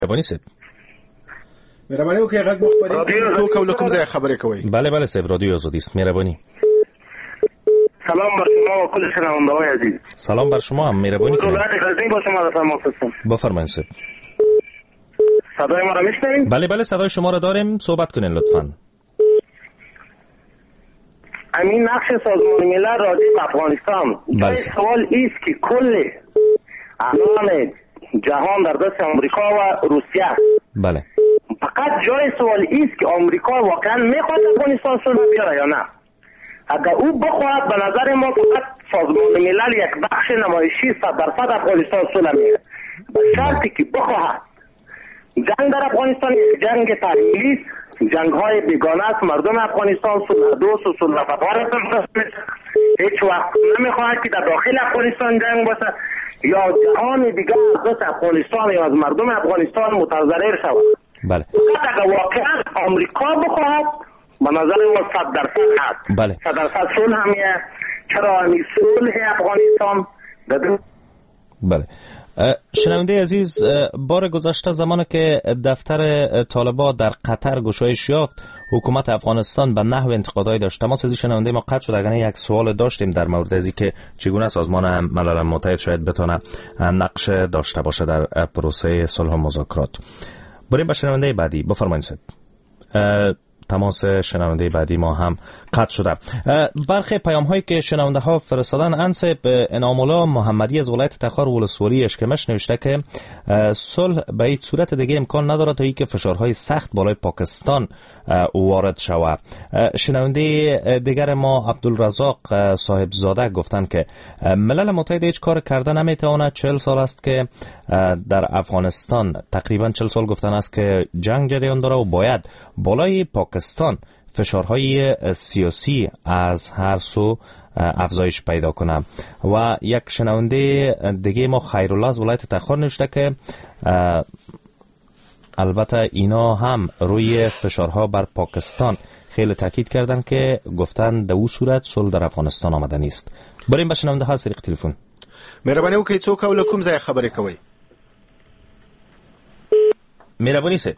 مهربانی صاحب. مهربانی وکړئ غږ مخبري څوک او له کوم ځای خبرې کوئ؟ بله صاحب، رادیو آزادی است. مهربانی. سلام بر شما و کل شنونده‌های عزیز. سلام بر شما هم. مهربانی کنید. غزنی با شما بفرمایید. بفرمایید صاحب. صدای ما را میشنوید؟ بله صدای شما را داریم. صحبت کنین لطفاً. امین نقش سازمان ملل راجع به افغانستان. بله. سوال است که کل الان جهان در دست آمریکا و روسیه. بله. فقط جای سوال است که آمریکا واقعا میخواد افغانستان صلح بیاره یا نه. اگر او بخواهد به نظر ما فقط سازمان ملل یک بخش نمایشی 100% افغانستان صلح میاره. به شرطی که بخواهد جنگ در افغانستان یک جنگ تحمیلی است، جنگ های بیگانه است، مردم افغانستان صلح دوست و صلح طلب هیچ وقت نمیخواهد که در داخل افغانستان جنگ باشه یا جهان دیگر از افغانستان یا از مردم افغانستان متضرر شود. بله. فقط اگر واقعا آمریکا بخواهد به نظر ما 100% هست. بله. 100% صلح همیه. چرا همی صلح افغانستان بله. شنونده عزیز، بار گذشته زمانی که دفتر طالبان در قطر گشایش یافت، حکومت افغانستان به نحو انتقادهای داشت. تماس از شنونده ما قطع شد. اگر یک سوال داشتیم در مورد از اینکه چگونه سازمان ملل متحد شاید بتونه نقش داشته باشه در پروسه صلح و مذاکرات. بریم به شنونده بعدی. بفرمایید صاحب. تماس شنونده بعدی ما هم قطع شده. برخی پیام هایی که شنونده ها فرستادن، انصب انعام الله محمدی از ولایت تخار ولسوالی اشکمش نوشته که صلح به هیچ صورت دیگه امکان نداره تا اینکه فشارهای سخت بالای پاکستان وارد شود. شنونده دیگر ما عبدالرزاق صاحب زاده گفتن که ملل متحد هیچ کار کرده نمیتونه. 40 سال است که در افغانستان، تقریبا 40 سال گفتن است که جنگ جریان داره و باید بالای پاکستان فشارهای سیاسی از هر سو افزایش پیدا کنه. و یک شنونده دیگه ما خیرالله از ولایت تخار نوشته که البته اینا هم روی فشارها بر پاکستان خیلی تاکید کردن که گفتن در او صورت صلح در افغانستان آمده نیست. بریم به شنونده ها از طریق تلفن. مهرباني وکړئ څوک او له کوم ځای خبرې کوئ؟ مهربانی صاحب.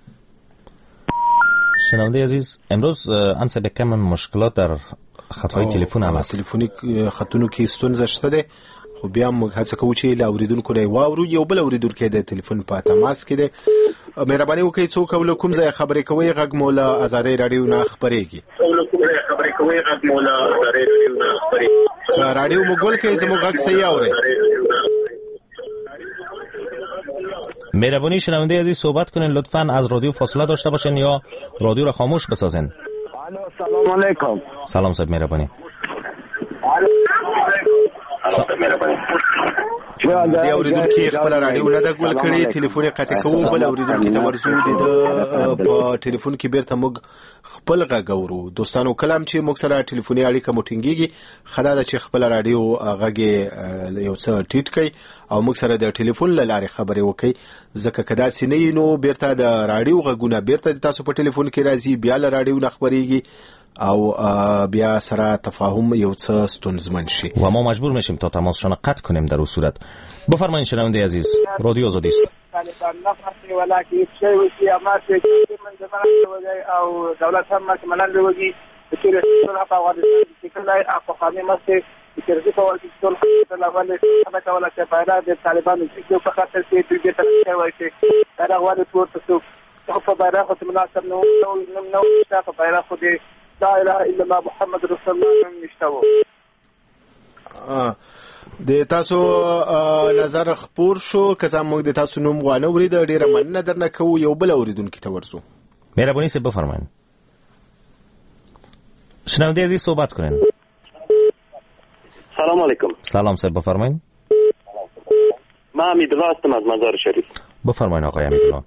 شنونده عزیز، امروز انسه کم مشکلات در خطهای تلفن هم هست. تلفنی خطونو کې ستونزه شته ده، خو بیا موږ هڅه کوو چې له اوریدونکو نه واورو. یو بل اوریدونکو د تلفن په تماس کې ده. مهرباني وکړئ څوک او له کوم ځای خبرې کوئ؟ غږ مو له آزادۍ رادیو نه خبرېږي. رادیو مو ګول کې زموږ غږ صحیح اوري. مهربانی شنونده عزیز صحبت کنین لطفاً. از رادیو فاصله داشته باشین یا رادیو را خاموش بسازین. سلام علیکم. سلام صاحب. مهربانی. دی اوریدونکو خپل رادیو نه د ګول کړي، تلیفون قطع کوو، بل اوریدونکو ته ورزو د په تلیفون کې بیرته موږ خپل غږ اورو. دوستانو کلام چې موږ سره تلیفوني اړیکه مو ټینګيږي، خدا د چې خپل رادیو غږ یو څه ټیټ کړي او موږ سره د ټلیفون لارې خبرې وکړي، ځکه کدا سینې نو بیرته د رادیو غږونه بیرته تاسو په ټلیفون کې راځي، بیا له رادیو نه خبرېږي او بیا سره تفاهم یو څه ستونزمن شي و ما مجبور میشیم تا تماسشون قطع کنیم در اون صورت. بفرمایید شنونده عزیز، رادیو آزادی است. او دولت هم ملل وږي چې له ټول په افغانستان کې کله افغاني مسته چې رسې په وخت ټول خلک له کوله چې پیدا د طالبانو چې په خاطر کې دوی ته کوي چې دا غواړي پورته شو په بیرغ خو مناسب نو په بیرغ خو دې لا اله الا الله محمد رسول الله نشته. د تاسو نظر خپور شو که زموږ د تاسو نوم غواړو ورید ډیره مننه درنه کوو. یو بل اوریدونکو ته ورزو. مهربانی سے بفرمایید. شنونده عزیز صحبت کنین. سلام علیکم. سلام صاحب بفرمایید. من امیدوار هستم از مزار شریف. بفرمایید آقای امیدوار.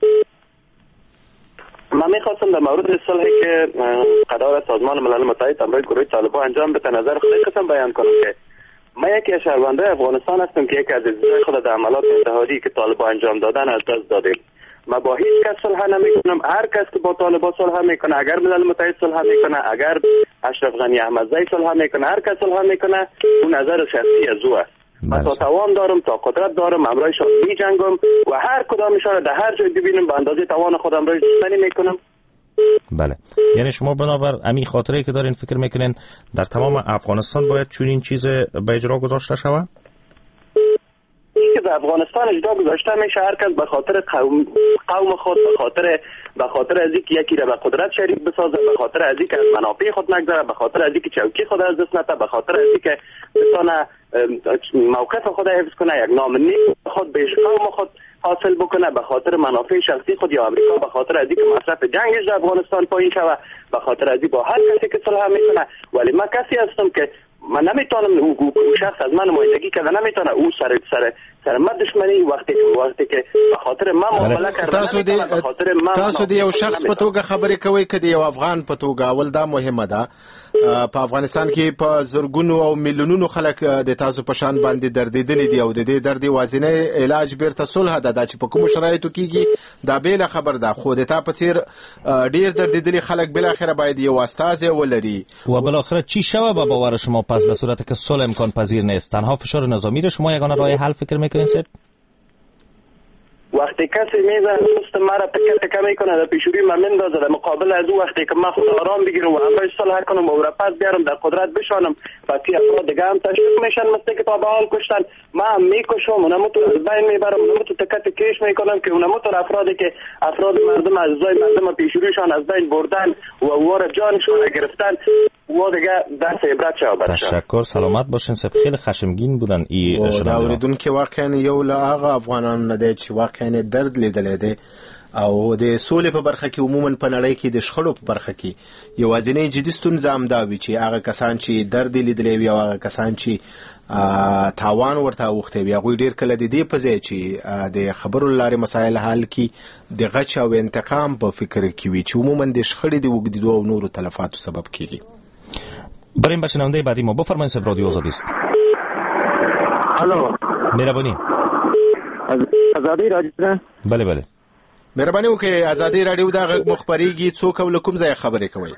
من میخواستم در مورد صلحی که قرار سازمان ملل متحد همراه گروه طالبان انجام بده نظر خود قسم بیان کنم که من یکی از شهروندان افغانستان هستم که یکی از عزیزای خود در عملات انتحاری که طالبان انجام دادن از دست دادیم. من با هیچ کس صلح نمیکنم. هر کس که با طالبان صلح میکنه، اگر ملل متحد صلح میکنه، اگر اشرف غنی احمدزی صلح میکنه، هر کس صلح میکنه، اون نظر شخصی از او است. و تا توان دارم، تا قدرت دارم امرایشان می جنگم و هر کدامشان در هر جای ببینم به اندازه توان خودم را دشمنی میکنم. بله، یعنی شما بنابر امی خاطره که دارین فکر میکنین در تمام افغانستان باید چنین چیز به اجرا گذاشته شود؟ که در افغانستان اجرا گذاشته میشه هر کس به خاطر قوم خود، به خاطر از اینکه یکی را به قدرت شریک بسازه، به خاطر از اینکه از منافع خود نگذره، به خاطر از اینکه چوکی خود از دست نده، به خاطر از اینکه بتونه موقف خود حفظ کنه، یک نام نیک خود به قوم خود حاصل بکنه، به خاطر منافع شخصی خود یا امریکا، به خاطر از اینکه مصرف جنگش در افغانستان پایین شود، به خاطر از اینکه با هر کسی که صلح میکنه. ولی من کسی هستم که من نمیتونم او شخص از من نمایندگی کرده نمیتونه او سر من دشمنی وقتی که به خاطر من معامله کرده به خاطر من. تاسو دی یو شخص په توګه خبرې کوي که دی یو افغان په توګه، اول دا مهمه ده. په افغانستان کې په زرګونو او میلیونونو خلک د تاسو په شان باندې دردیدلي دي او د دې درد یوازینی علاج بیرته صلح ده چې په کومو شرایطو کېږي دا بیله خبر ده. خو د تا په څیر ډیر دردیدلي خلک بالاخره باید یو استازی ولري و بالاخره چی شود به باور شما پس در صورتی که صلح امکان پذیر نیست؟ تنها فشار نظامی را شما یگانه راه حل فکر میکنین سید؟ وقتی کسی میزنه دوست مرا تکه میکنه در پیشوری من میندازه در مقابل از او، وقتی که من خود آرام بگیرم و امرش صلح کنم و پس بیارم در قدرت بشانم و تی افراد دیگه هم تشویق میشن مثل که تا به حال کشتن، من میکشم، اونمو تو از بین میبرم، اونمو تو تکه کش میکنم که اونمو تو افرادی که افراد مردم از زای مردم پیشوریشان از بین بردن و وار جانشون گرفتن و دیگه درس عبرت شو برشن. تشکر، سلامت باشین. سب خیلی خشمگین بودن ای دا اوریدونکو واقعا یو له هغه افغانانو نه دی چې واقعا درد لیدلی دی او د سولې په برخه کې عموما په نړۍ کې د شخړو په برخه کې یوازینی جدي ستونزه همدا وي چې هغه کسان چې درد لیدلی وي او هغه کسان چې تاوان ورته اوښتی وي هغوی ډېر کله د دې په ځای چې د خبرو له لارې مسایل حل کړي د غچ او انتقام په فکر کې وي چې عموما د شخړې د اوږدېدو او نورو تلفاتو سبب کېږي. بریم به شنونده بعدی ما. بفرمایید صاحب، رادیو آزادی است. الو، مهربانی. آزادی رادیو ده؟ بله بله. مهرباني وکړئ، آزادی رادیو دا غږ مخبرېږي، څوک او له کوم ځایه خبرې کوئ؟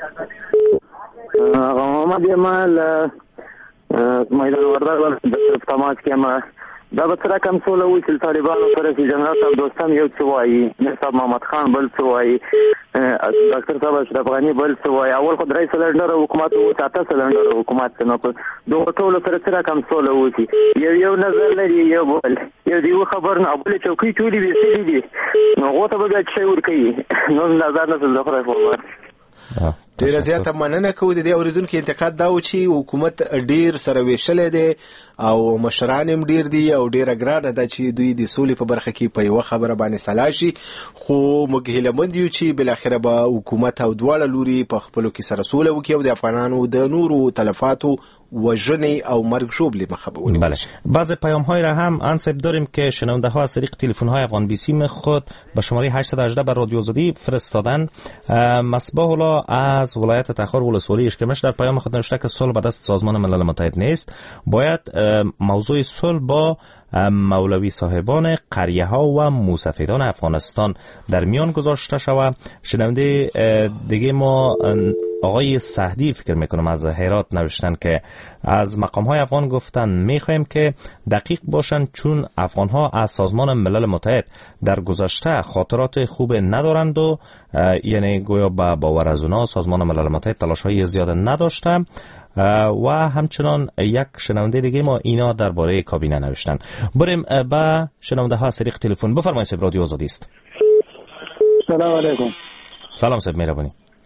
محمد یم له میدان وردګ د طرف تماس کې یم. دا به سره کم سوله وي چې طالبانو سره چې جنرال صاحب دوستان یو څه وایي، میر صاحب محمد خان بل څه وایي، ډاکټر صاحب اشرف غني بل څه وایي. اول خو 3 سلنډر حکومت و 7 سلنډر حکومت نو په دوه ټولو سره کم سوله وي. یو نظر لري، یو دی خبر نه بل چوکۍ ټولې ویسې دي نو غوته به څه ور کوي نو نظر نه زړه خو راځي. ډیره زیاته مننه کوو. د دې اوریدونکو انتقاد دا و چې حکومت ډیر سره ویشلی دی او مشران هم ډیر دي او ډیره ګرانه ده چې دوی د سولې په برخه کې په یوه خبره باندې سلا شي. خو موږ هیلهمند یو چې بالاخره به حکومت او دواړه لوري په خپلو کې سره سوله وکړي او د افغانانو د نورو تلفاتو وژنې او مرګ ژوبلې مخه به ونیول. بله، بعض پیام های را هم انصب داریم که شنونده ها از طریق تلفن های افغان بی سی خود به شماره 818 بر رادیو آزادی فرستادن. مصباح الله از ولایت تخار ولسوالی اشکمش در پیام خود نوشته که صلح به دست سازمان ملل متحد نیست، باید موضوع صلح با مولوی صاحبان قریه ها و موسفیدان افغانستان در میان گذاشته شود. شنونده دیگه ما آقای سهدی فکر میکنم از هرات نوشتن که از مقام های افغان گفتن میخوایم که دقیق باشن چون افغان ها از سازمان ملل متحد در گذشته خاطرات خوب ندارند و یعنی گویا با باور از اونا سازمان ملل متحد تلاش های زیاد نداشته. و همچنان یک شنونده دیگه ما اینا درباره کابینه نوشتن. بریم با شنونده ها طریق تلفن. بفرمایید صاحب، رادیو آزادی است. سلام علیکم. سلام صاحب، مهربانی.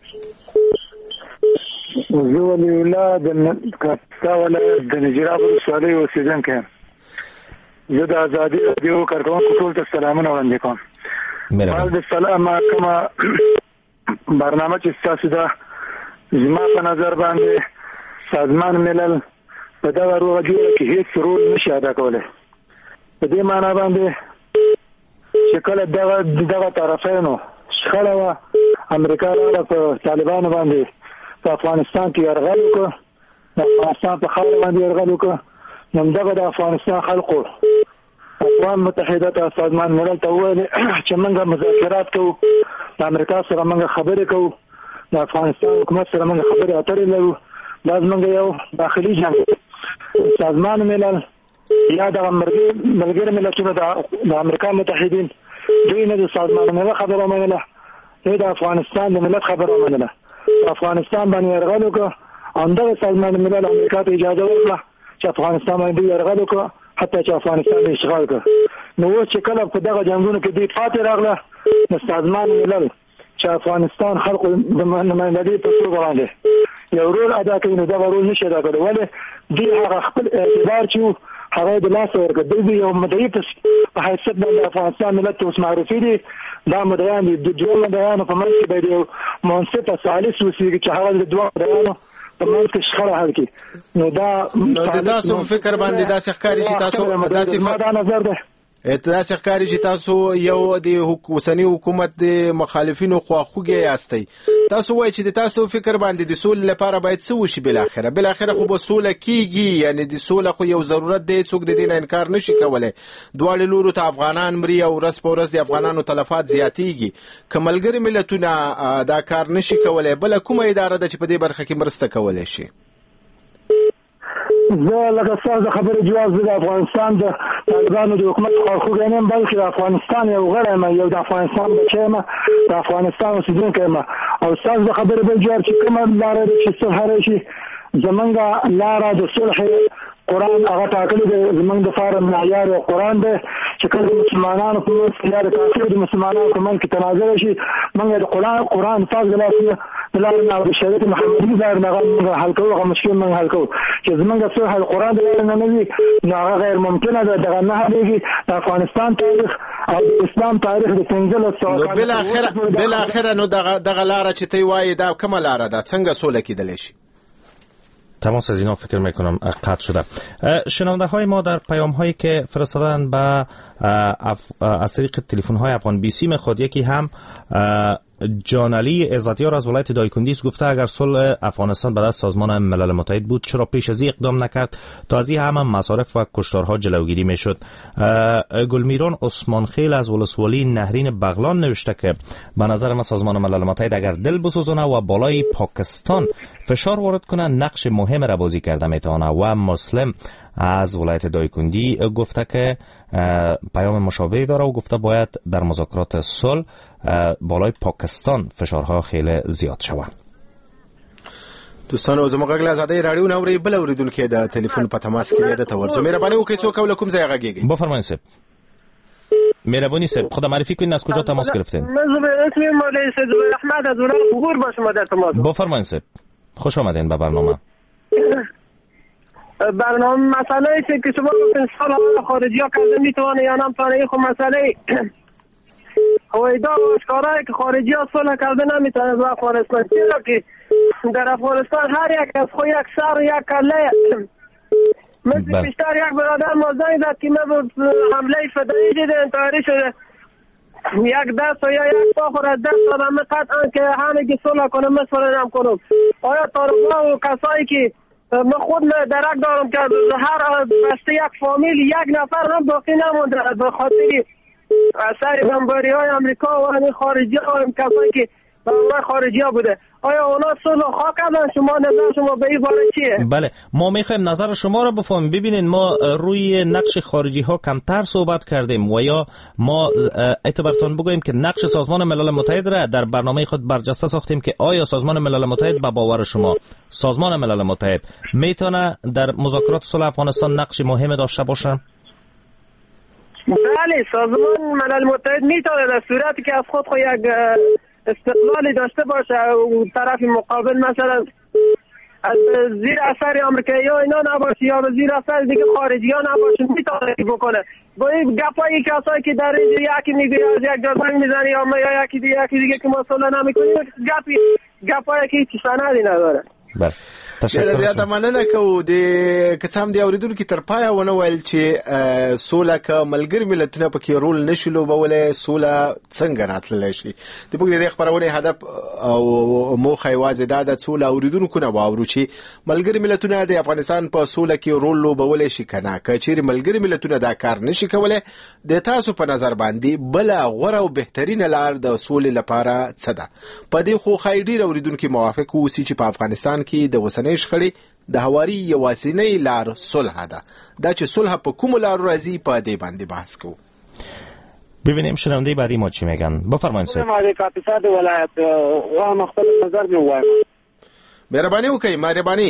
زه ولی الله د کاوله د نجراب ولسوالۍ اوسیدونکی. زه د آزادي رادیو کارکوونکو ټول ته سلامونه وړاندې کوم. بعد السلام، کومه برنامه چې تاسو ده زما په نظر باندې سازمان ملل په دغه روغه جوړه کې هیڅ رول نشي ادا کولی. په دې معنا باندې چې کله دغه طرفینو شخړه وه، امریکا راغله په طالبانو باندې په افغانستان کې یرغل وکړه، د افغانستان په خاوره باندې یرغل وکړه، نو همدغه د افغانستان خلقو اقوام متحده ته سازمان ملل ته وویل چې موږ مذاکرات کوو، د امریکا سره موږ خبرې کوو، د افغانستان حکومت سره موږ خبرې اترې لرو، دا زموږ یو داخلي جنګ. سازمان ملل یا د ملګرو ملتونو د امریکا متحدین دوی نه د سازمان ملل خبره منله، دوی د افغانستان د ملت خبره منله. افغانستان باندې یرغل وکړه، همدغه سازمان ملل امریکا ته اجازه ورکړه چې افغانستان باندې یرغل وکړه، حتی چې افغانستان اشغال کړ. نو اوس چې کله په دغه جنګونو کې دوی پاتې راغله، نو سازمان ملل چې افغانستان خلکو د نمایندګۍ په توګه باندې یو رول ادا کوي، نو دغه رول نشي ادا کولی. ولې دوی هغه خپل اعتبار چې هغه د لاس ورکړ، دوی یو مدعي په حیثیت باندې افغانستان ملت ته اوس معرفي دي. دا مدعیان دي، د دوه مدعیانو په منځ کې باید یو منصفه ثالث وسیږي چې هغه د دوه مدعیانو په منځ کې شخړه حل کړي. نو د تاسو فکر باندې داسې ښکاري چې تاسو دا نظر ده داسې ښکاري چې تاسو یو د اوسني حکومت د مخالفینو خواخوږی یاستئ. تاسو وایئ چې د تاسو فکر باندې د سولې لپاره باید څه وشي؟ بالاخره خو به سوله کیږي، یعنی د سوله خو یو ضرورت دی، څوک د دې نه انکار نشي کولی. دواړو لورو ته افغانان مري او ورځ په ورځ د افغانانو تلفات زیاتیږي. که ملګري ملتونه دا کار نشي کولی، بله کومه اداره ده چې په دې برخه کې مرسته کولی شي؟ زه لکه ستاسو د خبرې جواز د افغانستان د طالبانو د حکومت خواخوږی نه یم، بلکې د افغانستان یو غړی یم، یو د افغانستان بچی یم، د افغانستان اوسېدونکی یم. او ستاسو د خبرې بل جواب چې کومه لاره ده چې صلح راشي، زمونږ لاره د صلح قرآن هغه ټاکلی دی، زمونږ دپاره معیار یو قرآن دی چې کله د مسلمانانو په منځ کې یا د کافرو د مسلمانانو په منځ کې تنازع شي، موږ د قرآن پاک د لاسه د لارې نه او د شریعت محمدي د لارې نه هغه حل کوو، هغه مشکل موږ حل کوو. چې زمونږ صلح د قرآن د لارې نه وي، نو هغه غیر ممکنه ده. دغه نه حلېږي. د افغانستان تاریخ او د اسلام تاریخ د 1500 بالاخره نو دغه لاره چې تی وایي دا کومه لاره ده؟ څنګه سوله کېدلی شي؟ تماس از اینا فکر میکنم قطع شده. شنونده های ما در پیام هایی که فرستادن به از طریق تلفن های افغان بی سی خود، یکی هم جانعلی عزتیار از ولایت دایکندی گفته اگر صلح افغانستان به دست سازمان ملل متحد بود چرا پیش از این اقدام نکرد تا از این همه مصارف و کشتارها جلوگیری میشد. گلمیران عثمان خیل از ولسوالی نهرین بغلان نوشته که به نظر من سازمان ملل متحد اگر دل بسوزونه و بالای پاکستان فشار وارد کنه نقش مهم را بازی کرده میتونه. و مسلم از ولایت دایکندی گفته که پیام مشابهی داره و گفته باید در مذاکرات صلح بالای پاکستان فشارها خیلی زیاد شود. دوستانو زموږ غږ له آزادۍ راډیو نه اورئ، بل اورېدونکی د تلیفون په تماس کې دی، دته ورځو. مهرباني وکړئ څوک او له کوم ځایه غږیږئ؟ بفرمایید صاحب. مهربانی صاحب خود معرفی کنید، از کجا تماس گرفتین؟ من اسمم مولوی سید احمد از ولایت غور با شما در تماس. بفرمایید صاحب، خوش آمدین به برنامه. مسئله ایست که شما گفتین صلح خارجی ها کرده میتونه یا نمیتونه، خب مسئله هویدا و اشکارهایی که خارجی ها صلح کرده نمیتونه با افغانستان، چرا که در افغانستان هر یک از خود یک سر یک کله مثل بیشتر یک برادر ما زنگ زد که من حمله فدایی دیدن تاری شده، یک دست و یا یک پا خود از دست دادم، قطعا که همه که صلح کنم مثلا نمیکنم. آیا طالبان و کسایی که من خود درک دارم که هر بسته یک فامیل یک نفر هم باقی نمونده به خاطر اثر بمباری های امریکا و همین خارجی ها، کسایی که خارجی ها بوده. آیا اونا صلح خواه کردن؟ شما نظر شما به این باره چیه؟ بله، ما میخوایم نظر شما را بفهمیم. ببینید ما روی نقش خارجی ها کمتر صحبت کردیم و یا ما اعتبارتون بگوییم که نقش سازمان ملل متحد را در برنامه خود برجسته ساختیم که آیا سازمان ملل متحد به باور شما سازمان ملل متحد میتونه در مذاکرات صلح افغانستان نقش مهم داشته باشه؟ بله، سازمان ملل متحد میتونه در صورتی که از خود یک استقلالی داشته باشه و طرف مقابل مثلا از زیر اثر آمریکایی ها اینا نباشه یا زیر اثر دیگه خارجی ها نباشه، میتونه بکنه. با این گپایی کسایی که در اینجا یکی میگه از یک جا زنگ میزنی یا یکی دیگه که ما صلح نمیکنیم، گپایی که هیچ سندی نداره. بله، ډېره زیاته مننه کوو. د که څه هم د اورېدونکي تر پایه ونه ویل چې سوله که ملګري ملتونه پکې رول نشي لوبولی، سوله څنګه راتللی شي. د موږ د دې خپرونې هدف او موخه یوازې دا ده څو له اورېدونکو نه واورو چې ملګري ملتونه د افغانستان په سوله کې رول لوبولی شي که نه. که چیرې ملګري ملتونه دا کار نشي کولی، د تاسو په نظر باندې بله غوره او بهترینه لار د سولې لپاره څه ده؟ په دې خو ښایي ډېر اورېدونکي موافق اوسي چې په افغانستان کې د اوسنۍ شخړې د هواري یوازینۍ لار صلح ده. دا چې صلح په کوم لارو راځي په دې باندې بحث کوو. ببینیم شنونده بعدی ما چی میگن. بفرمایید صاحب. ما د کاپیسا د ولایت و مختلف نظر می وایم. مهرباني وکړئ. مهرباني.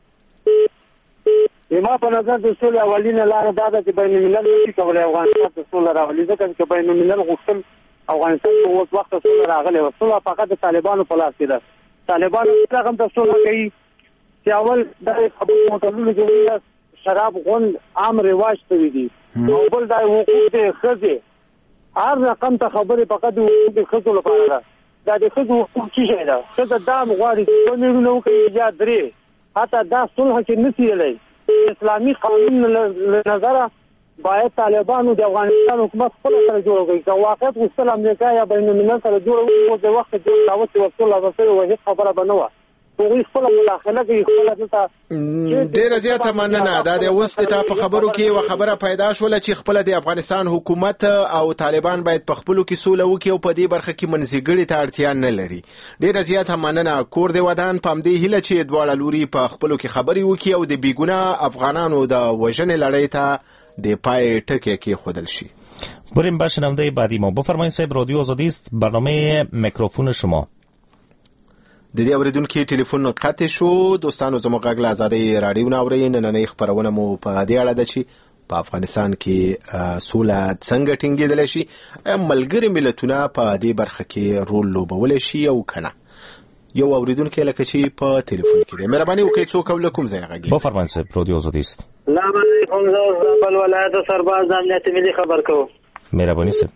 ما په نظر د صلح اولینه لار دا ده چې بین الملل نشي کولای افغانستان ته صلح راولي، ځکه چې بین الملل غوښتل افغانستان په اوس وخت صلح راغلی و. صلح فقط د طالبانو په لاس کې ده. طالبانو څنګه ته صلح کوي چې اول د خبرو متلونو کې شراب غوند عام رواج شوی دي، او بل د حقوق د ښځې هر رقم ته خبرې فقط د حقوق د ښځو لپاره ده. دا د ښځو حقوق څه شی ده؟ ښځه دا غواړي چې دوه میړونه وکړي یا درې، حتی دا صلح کې نشي ویلی. اسلامي قانون له نظره باید طالبانو د افغانستان حکومت خپل سره جوړ کړي. که واقعیت غوښتل امریکا یا بین الملل سره جوړ وکړي، د وخت جوړ دعوت وصول لاسره وه خبره به نه وه. هغوی خپل مداخله کوي، خپل دلته ډېره زیاته مننه. دا د اوس د تا په خبرو کې یوه خبره پیدا شوله چې خپله د افغانستان حکومت او طالبان باید په خپلو کې سوله وکړي او په دې برخه کې منځګړي ته اړتیا نه لري. ډېره زیاته مننه. کور دې ودان. په همدې هیله چې دواړه لوري په خپلو کې خبرې وکړي او د بېګناه افغانانو د وژنې لړۍ ته د پای ټکی کېښودل شي. بریم به شنونده بعدی ما. بفرمایید صاحب. رادیو آزادی است. برنامه میکروفون شما. د دې اوریدونکو ټلیفون قطع شو. دوستانو زموږ غږ له آزادۍ راډیو نه اورئ. نننۍ خپرونه مو په دې اړه ده چې په افغانستان کې سوله څنګه ټینګېدلی شي، ملګري ملتونه په دې برخه کې رول لوبولی شي او که نه. یو اوریدونکی لکه چې په ټلیفون کې دی. مهرباني وکړئ. څوک او له کوم ځایه غږیږي؟ بفرمایید صاحب. رادیو آزادی است. سلام علیکم. زه اوس د بل ولایت سرباز د امنیت ملي خبر کوم. مهرباني صاحب.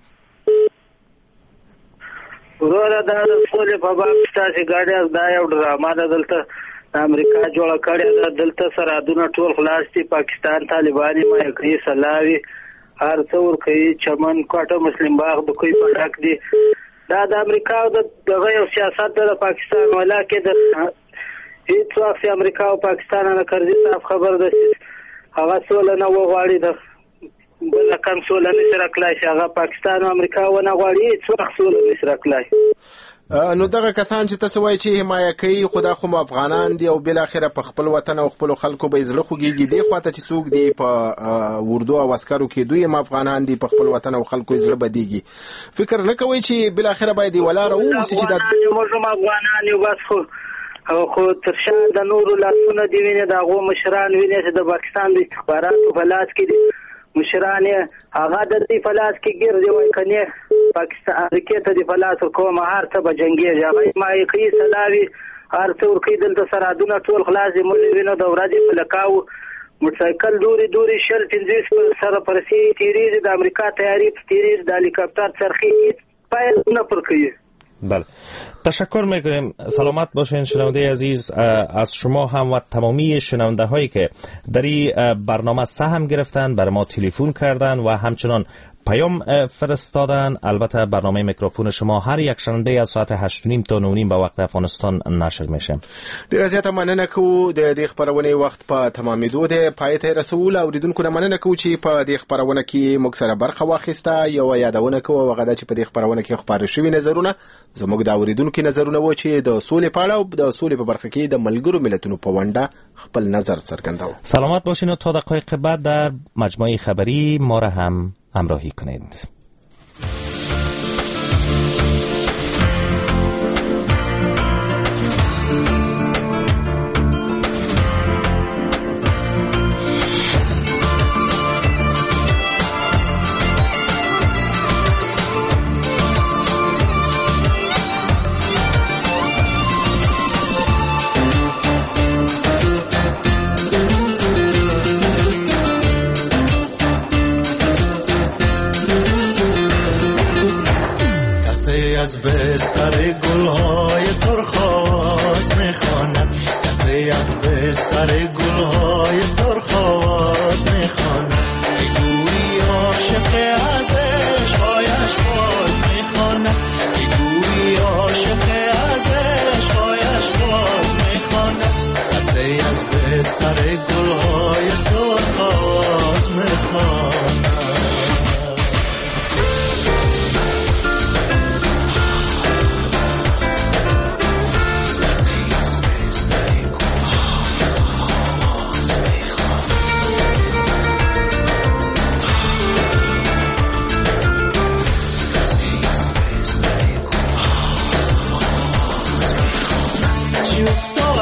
وروره دا د سولې په باب ستاسې ګاډی دا یو ډرامه ده. دلته امریکا جوړه کړې ده. دلته سرحدونه ټول خلاص دي. پاکستان طالبان یې مایه کوي، سلاوي هر څه ورکوي، چمن کوټه مسلم باغ د کوی په ډک دي. دا د امریکا او دغه یو سیاست ده د پاکستان والا کې. د هېڅ وخت امریکا او پاکستان نه کرزي صاحب خبر ده چې هغه سوله نه وغواړي، د بله کم سوله نشي راکلی چې هغه پاکستان او امریکا ونه غواړي، هېڅ وخت سوله نشي راکلی. نو دغه کسان چې تاسو وایي چې حمایه کوي، خو دا خو افغانان دي او بالاخره په خپل وطن او خپل خلکو به زړه خوږیږي. دې خواته چې څوک دی په اردو او عسکرو کې دوی هم افغانان دي، په خپل وطن او خلکو زړه بدیږي. فکر نه کوي چې بالاخره باید ولاره اوسي چې دا موږ افغانان یو بس خو تر شا د نورو لاسونه دی ویني، د هغو مشران ویني چې د پاکستان د استخباراتو په لاس کې دي. مشران هغه د دې په لاس کې ګرځي، وایي کنې پاکستان امریکې ته د په لاس ورکوم، هر څه به جنګېږي. هغه مایه کوي، سلاوي هر څه ورکوي. دلته سرحدونه ټول خلاص دي. موږ وینو د ورځې په لکاو موټرسایکل دورې 15 سره پرسي تیریږي، د امریکا تیاري تیریږي، د هلیکاپتر څرخي پایل نه پر کوي. بله، تشکر میکنیم. سلامت باشین شنونده عزیز. از شما هم و تمامی شنونده هایی که در این برنامه سهم گرفتن، بر ما تلفن کردن و همچنان پیام فرستادن. البته برنامه میکروفون شما هر یک شنبه از ساعت 8:30 تا 9:30 به وقت افغانستان نشر میشه. ډیره زیاته مننه کوو. د دې خبرونې وخت په تمامېدو دی، پای ته رسول. اوریدونکو نه مننه کوو چې په دې خبرونه کې موږ سره برخه واخیسته. یو یادونه کوو هغه ده چې په دې خبرونه کې خبرې شوي نظرونه زموږ د اوریدونکو نظرونه و چې د سولې په اړه او د سولې په برخه کې د ملګرو ملتونو په ونډه خپل نظر څرګنداوه. سلامت باشین و تا دقایق بعد در مجموعه خبری ما را هم همراهی کنید. از بستر گلهای سرخ آواز میخواند، کسی از بستر گلهای سرخ آواز میخواند. بگویی عاشق از عشقایش باز میخواند، بگویی عاشق از عشقایش باز میخواند. کسی از بستر گلهای سرخ آواز میخواند.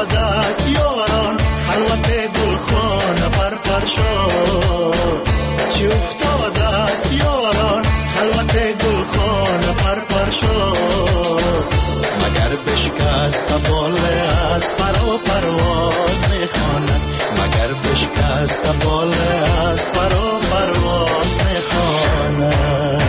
افتاده است یاران خلوت گلخانه پر شد چی افتاده است یاران خلوت گلخانه پر شد مگر بشکست باله از پرواز میخواند مگر بشکست باله از پرواز میخواند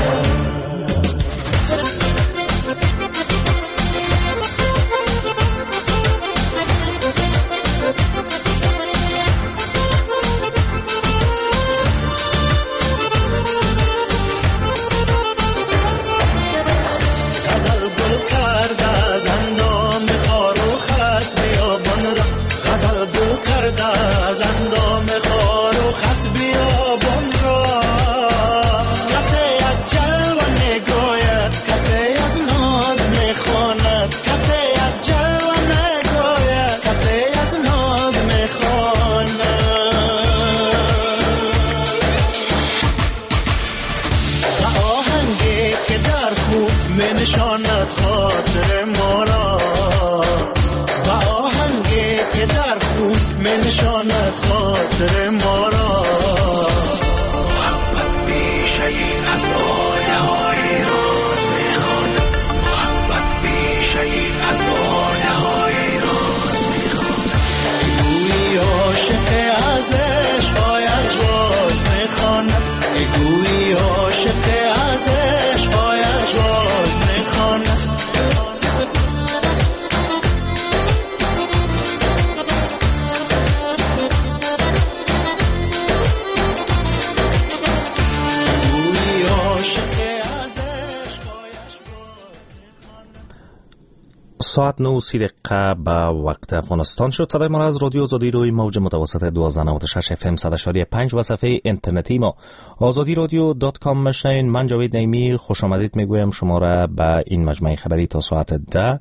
ساعت 9:30 به وقت افغانستان شد. صدای ما از رادیو آزادی روی موج متوسط 1296 FM 100.5 و صفحه اینترنتی ما azadirodio.com میشنوید. من جاوید نعیمی خوش آمدید میگویم شما را به این مجموعه خبری تا ساعت 10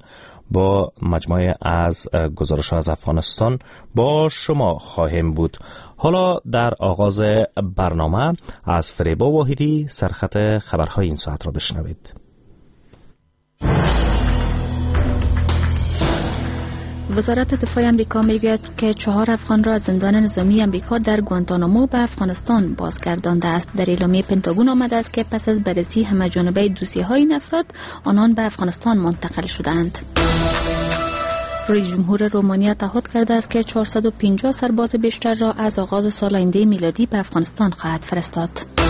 با مجموعه از گزارش از افغانستان با شما خواهیم بود. حالا در آغاز برنامه از فریبا واحدی سرخط خبرهای این ساعت را بشنوید. وزارت دفاع امریکا میگوید که 4 افغان را از زندان نظامی امریکا در گوانتانامو به افغانستان بازگردانده است. در اعلامیه پنتاگون آمده است که پس از بررسی همه‌جانبه دوسیه‌های این افراد آنان به افغانستان منتقل شدند. رئیس جمهور رومانیا تعهد کرده است که 450 سرباز بیشتر را از آغاز سال آینده میلادی به افغانستان خواهد فرستاد.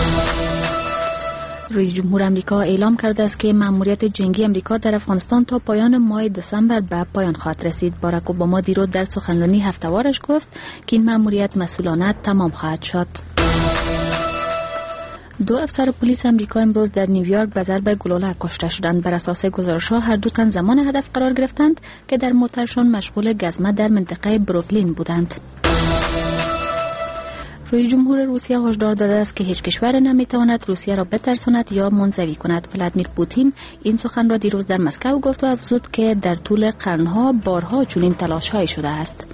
رئیس جمهور امریکا اعلام کرده است که مأموریت جنگی امریکا در افغانستان تا پایان ماه دسامبر به پایان خواهد رسید. باراک اوباما دیروز در سخنرانی هفته‌وارش گفت که این مأموریت مسئولانه تمام خواهد شد. 2 افسر پلیس امریکا امروز در نیویورک به ضرب گلوله کشته شدند. بر اساس گزارش‌ها هر دو تن زمان هدف قرار گرفتند که در موترشان مشغول گزمه در منطقه بروکلین بودند. رئیس جمهور روسیه هشدار داده است که هیچ کشور نمیتواند روسیه را بترساند یا منزوی کند. ولادیمیر پوتین این سخن را دیروز در مسکو گفت و افزود که در طول قرنها بارها چنین تلاش‌هایی شده است.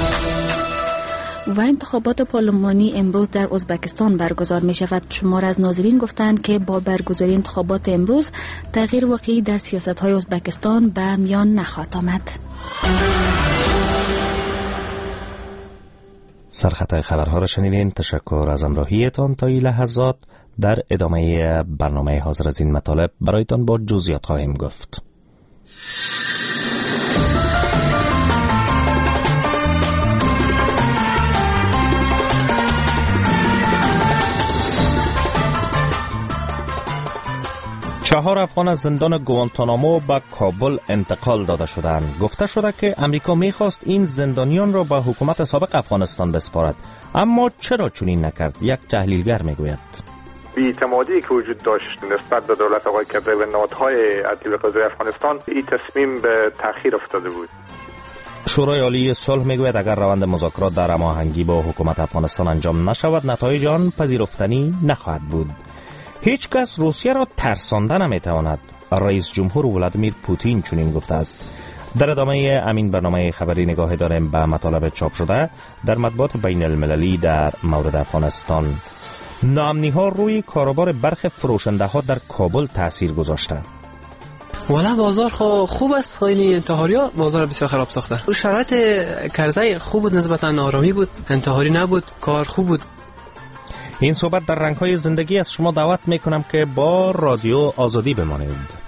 و انتخابات پارلمانی امروز در ازبکستان برگزار می شود. شمار از ناظرین گفتند که با برگزاری انتخابات امروز تغییر واقعی در سیاست‌های ازبکستان به میان نخواهد آمد. سرخط خبرها را شنیدین. تشکر از همراهیتان تا این لحظات. در ادامه برنامه حاضر از این مطالب برایتان با جزئیات خواهیم گفت. 4 افغان از زندان گوانتانامو به کابل انتقال داده شدند. گفته شده که امریکا میخواست این زندانیان را به حکومت سابق افغانستان بسپارد، اما چرا چنین نکرد؟ یک تحلیلگر میگوید بی‌اعتمادی که وجود داشت نسبت به دولت آقای کدری و نهادهای عدلی قضایی افغانستان، این تصمیم به تأخیر افتاده بود. شورای عالی صلح میگوید اگر روند مذاکرات در هماهنگی با حکومت افغانستان انجام نشود، نتایج آن پذیرفتنی نخواهد بود. هیچ کس روسیه را ترسانده نمیتواند. رئیس جمهور ولادیمیر پوتین چنین گفته است. در ادامه همین برنامه خبری نگاه داریم به مطالب چاپ شده در مطبوعات بین المللی در مورد افغانستان. ناامنی ها روی کاروبار برخی فروشنده ها در کابل تاثیر گذاشته. والا بازار خوب است، این انتحاریا بازار بسیار خراب ساخته. شرایط کرزی خوب بود، نسبتا آرامی بود، انتحاری نبود، کار خوب بود. این صحبت در رنگ‌های زندگی از شما دعوت میکنم که با رادیو آزادی بمانید.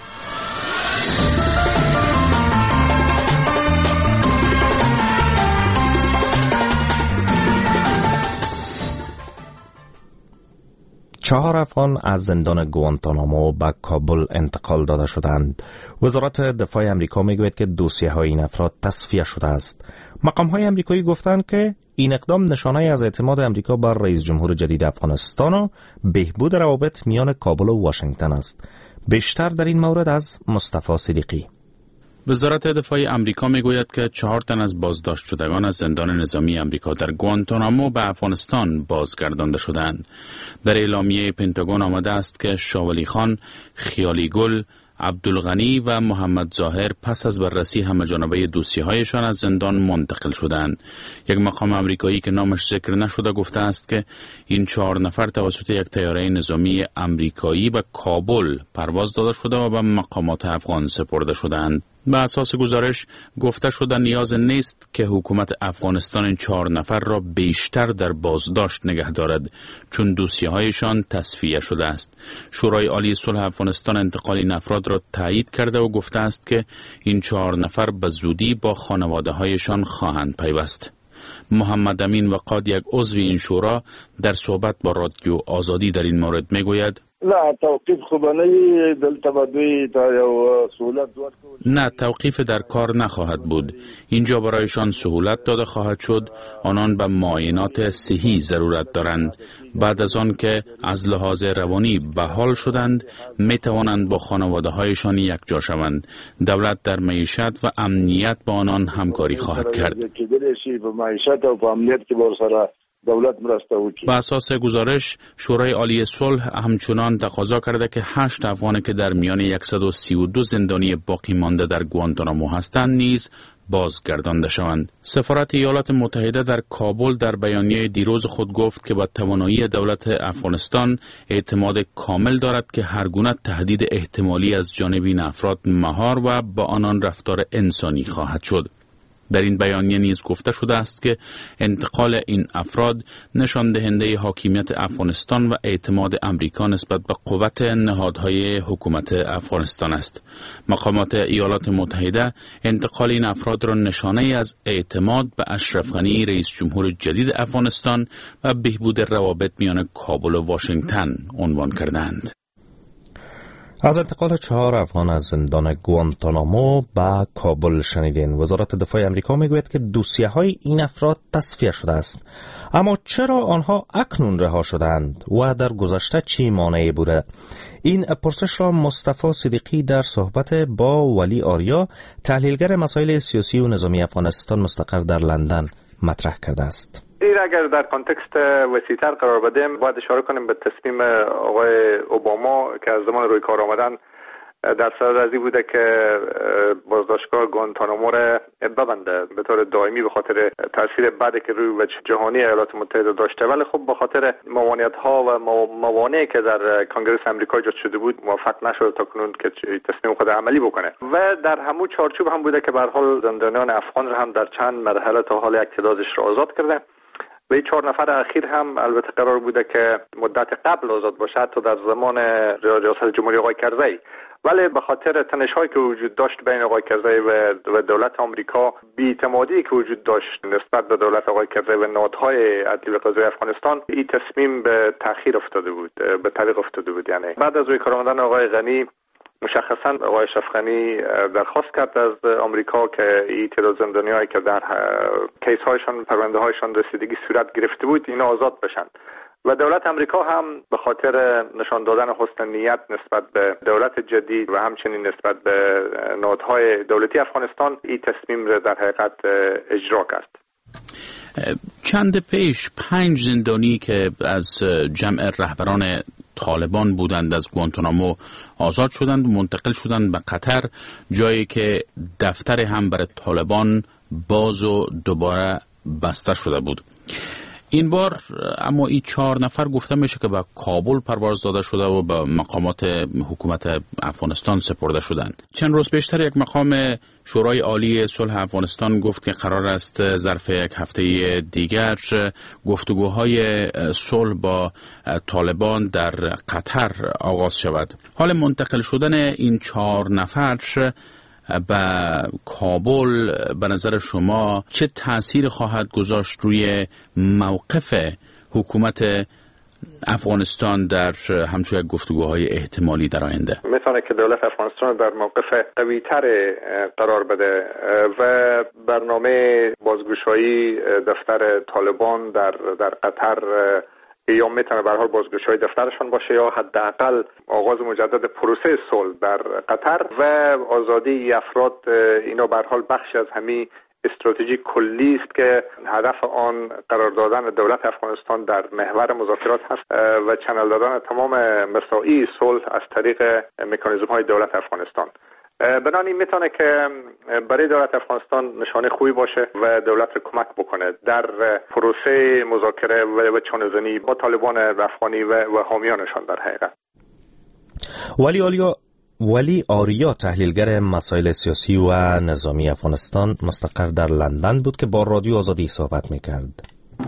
چهار افغان از زندان گوانتانامو به کابل انتقال داده شدند. وزارت دفاع امریکا میگوید که دوسیه‌های این افراد تصفیه شده است. مقام‌های امریکایی گفتند که این اقدام نشانه از اعتماد امریکا بر رئیس جمهور جدید افغانستان و بهبود روابط میان کابل و واشنگتن است. بیشتر در این مورد از مصطفی صدیقی. وزارت دفاع امریکا میگوید که 4 تن از بازداشت شدگان از زندان نظامی امریکا در گوانتانامو به افغانستان بازگردانده شدند. در اعلامیه پنتاگون آمده است که شاولی خان، خیالی گل، عبدالغنی و محمد ظاهر پس از بررسی همه‌جانبه دوسیه‌هایشان از زندان منتقل شدند. یک مقام آمریکایی که نامش ذکر نشده گفته است که این 4 نفر توسط یک طیاره نظامی آمریکایی به کابل پرواز داده شده و به مقامات افغان سپرده شدند. به اساس گزارش گفته شده نیاز نیست که حکومت افغانستان این 4 نفر را بیشتر در بازداشت نگه دارد چون دوسیه‌هایشان تصفیه شده است. شورای عالی صلح افغانستان انتقال این افراد را تایید کرده و گفته است که این 4 نفر به زودی با خانواده‌هایشان خواهند پیوست. محمد امین وقاد، یک عضو این شورا، در صحبت با رادیو آزادی در این مورد میگوید: نه، توقیف در کار نخواهد بود. اینجا برایشان سهولت داده خواهد شد. آنان به معاینات صحی ضرورت دارند. بعد از آن که از لحاظ روانی بحال شدند می توانند با خانواده هایشان یک جا شوند. دولت در معیشت و امنیت با آنان همکاری خواهد کرد. به اساس گزارش شورای عالی صلح همچنان تقاضا کرده که 8 افغان که در میان 132 زندانی باقی مانده در گوانتانامو هستند نیز بازگردانده شوند. سفارت ایالات متحده در کابل در بیانیه دیروز خود گفت که با توانایی دولت افغانستان اعتماد کامل دارد که هر گونه تهدید احتمالی از جانب این افراد مهار و با آنان رفتار انسانی خواهد شد. در این بیانیه نیز گفته شده است که انتقال این افراد نشان دهنده حاکمیت افغانستان و اعتماد امریکا نسبت به قوت نهادهای حکومت افغانستان است. مقامات ایالات متحده انتقال این افراد را نشانه از اعتماد به اشرف غنی رئیس جمهور جدید افغانستان و بهبود روابط میان کابل و واشنگتن عنوان کردند. از انتقال 4 افغان از زندان گوانتانامو به کابل شنیدین. وزارت دفاع امریکا میگوید که دوسیه‌های این افراد تصفیه شده است. اما چرا آنها اکنون رها شدند و در گذشته چی مانعی بوده؟ این پرسش را مصطفی صدیقی در صحبت با ولی آریا، تحلیلگر مسائل سیاسی و نظامی افغانستان مستقر در لندن، مطرح کرده است. این اگر در کانتکست وسیع‌تر قرار بدیم باید اشاره کنیم به تصمیم آقای اوباما که از زمان روی کار آمدن در صدد از این بوده که بازداشتگاه گوانتانامو را ببنده به طور دائمی به خاطر تاثیر بدی که روی وجه جهانی ایالات متحده داشته، ولی خب به خاطر ممانعت‌ها و موانعی که در کنگره آمریکا ایجاد شده بود موفق نشد تا کنون که تصمیم خود عملی بکنه و در همون چارچوب هم بوده که به هر حال زندانیان افغان را هم در چند مرحله تا حال اعتیادش را آزاد کرده و این 4 نفر اخیر هم البته قرار بوده که مدت قبل آزاد باشد تا در زمان ریاست جمهوری آقای کرزی، ولی به خاطر تنش‌هایی که وجود داشت بین آقای کرزی و دولت آمریکا، بی‌اعتمادی که وجود داشت نسبت به دولت آقای کرزی و نهادهای عدلی و قضایی افغانستان، این تصمیم به تأخیر افتاده بود، به تعویق افتاده بود. یعنی بعد از روی کار آمدن آقای غنی مشخصا آقای اشرف غنی درخواست کرد از آمریکا که این تعداد زندانیایی که در کیس هایشان پرونده هایشان رسیدگی صورت گرفته بود اینا آزاد بشن و دولت آمریکا هم به خاطر نشان دادن حسن نیت نسبت به دولت جدید و همچنین نسبت به نهادهای دولتی افغانستان این تصمیم را در حقیقت اجرا کرد. چند پیش 5 زندانی که از جمع رهبران طالبان بودند از گوانتانامو آزاد شدند و منتقل شدند به قطر، جایی که دفتر هم برای طالبان باز و دوباره بسته شده بود. این بار اما این 4 نفر گفته میشه که به کابل پرواز داده شده و به مقامات حکومت افغانستان سپرده شدند. چند روز پیشتر یک مقام شورای عالی صلح افغانستان گفت که قرار است ظرف یک هفته دیگر گفتگوهای صلح با طالبان در قطر آغاز شود. حال منتقل شدن این 4 نفر به کابل به نظر شما چه تأثیر خواهد گذاشت روی موقف حکومت افغانستان در همچون گفتگوهای احتمالی در آینده؟ میتونه که دولت افغانستان در موقف قوی‌تر قرار بده و برنامه بازگشایی دفتر طالبان در قطر یا میتونه به هر حال بازگشایی دفترشان باشه یا حداقل آغاز مجدد پروسه صلح در قطر و آزادی افراد، اینا به هر حال بخشی از همین استراتژی کلی است که هدف آن قرار دادن دولت افغانستان در محور مذاکرات هست و چنل دادن تمام مساعی صلح از طریق مکانیزم های دولت افغانستان. بنابراین میتونه که برای دولت افغانستان نشانه خوبی باشه و دولت رو کمک بکنه در پروسه مذاکره و چانه‌زنی با طالبان افغانی و حامیانشان. در حقیقت ولی آریا تحلیلگر مسائل سیاسی و نظامی افغانستان مستقر در لندن بود که با رادیو آزادی صحبت میکرد.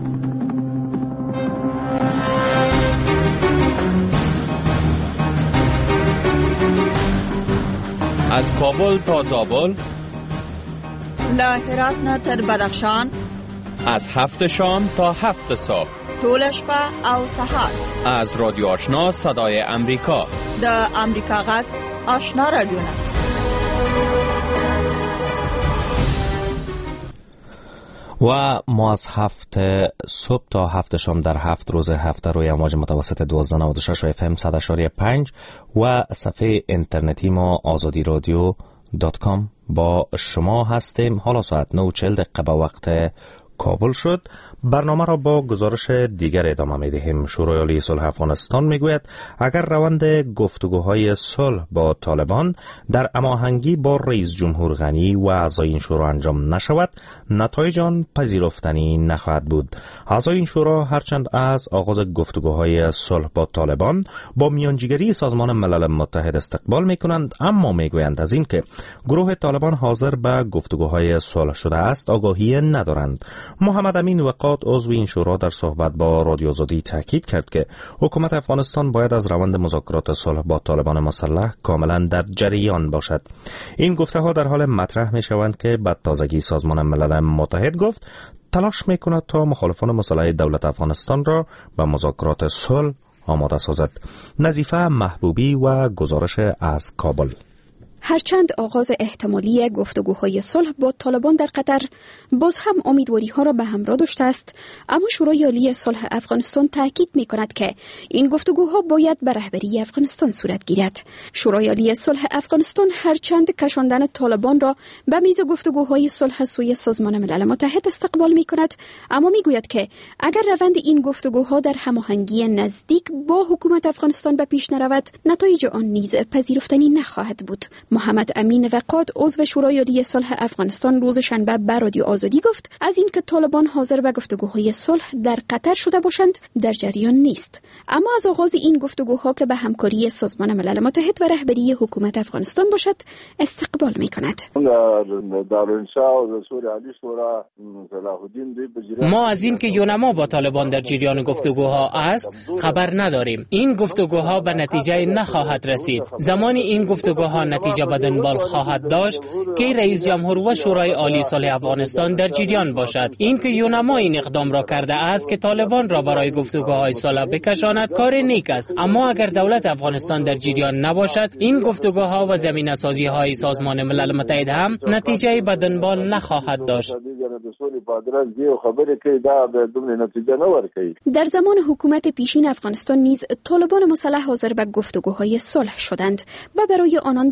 از کابل تا زابل، له هرات نه تر بدخشان، از 7 شام تا 7 صبح، ټول شپه او سهار، از رادیو آشنا صدای امریکا، د امریکا غږ آشنا رادیو. و ما از 7 صبح تا 7 شام در 7 روز هفته روی امواج متوسط 1296 و FM 100.5 و صفحه اینترنتی ما azadiradyo.com با شما هستیم. حالا ساعت 9:40 به وقت کابل شد. برنامه را با گزارش دیگر ادامه می دهیم. شورای عالی صلح افغانستان می گوید اگر روند گفتگوهای صلح با طالبان در هماهنگی با رئیس جمهور غنی و اعضای این شورا انجام نشود، نتایج آن پذیرفتنی نخواهد بود. اعضای این شورا هرچند از آغاز گفتگوهای صلح با طالبان با میانجیگری سازمان ملل متحد استقبال می کنند، اما می گویند از این که گروه طالبان حاضر به گفتگوهای صلح شده است آگاهی ندارند. محمد امین وقات عضو این شورا در صحبت با رادیو آزادی تاکید کرد که حکومت افغانستان باید از روند مذاکرات صلح با طالبان مسلح کاملا در جریان باشد. این گفته‌ها در حال مطرح می‌شوند که بعد تازگی سازمان ملل متحد گفت تلاش می‌کند تا مخالفان مسلح دولت افغانستان را به مذاکرات صلح آماده سازد. نظیفه محبوبی و گزارش از کابل. هرچند آغاز احتمالی گفتگوهای صلح با طالبان در قطر باز هم امیدواری‌ها را به همراه داشته است، اما شورای عالی صلح افغانستان تاکید می‌کند که این گفتگوها باید به رهبری افغانستان صورت گیرد. شورای عالی صلح افغانستان هرچند کشاندن طالبان را به میز گفتگوهای صلح سوی سازمان ملل متحد استقبال می‌کند، اما می‌گوید که اگر روند این گفتگوها در هماهنگی نزدیک با حکومت افغانستان به پیش نرود، نتایج آن نیز پذیرفتنی نخواهد بود. محمد امین وقات عضو شورای عالی صلح افغانستان روز شنبه به رادیو آزادی گفت از اینکه طالبان حاضر به گفتگوهای صلح در قطر شده باشند در جریان نیست، اما از آغاز این گفتگوها که به همکاری سازمان ملل متحد و رهبری حکومت افغانستان باشد استقبال می‌کند. ما از اینکه یونما با طالبان در جریان گفتگوها است خبر نداریم. این گفتگوها به نتیجه نخواهد رسید. زمانی این گفتگوها نتیجه به دنبال خواهد داشت که رئیس جمهور و شورای عالی صلح افغانستان در جریان باشد. این که یونما این اقدام را کرده است که طالبان را برای گفتگوهای صلح بکشاند کار نیک است، اما اگر دولت افغانستان در جریان نباشد این گفتگوها و زمینه‌سازی های سازمان ملل متحد هم نتیجه به دنبال نخواهد داشت. در زمان حکومت پیشین افغانستان نیز طالبان مسلح حاضر به گفتگوهای صلح شدند و برای آنان در قطر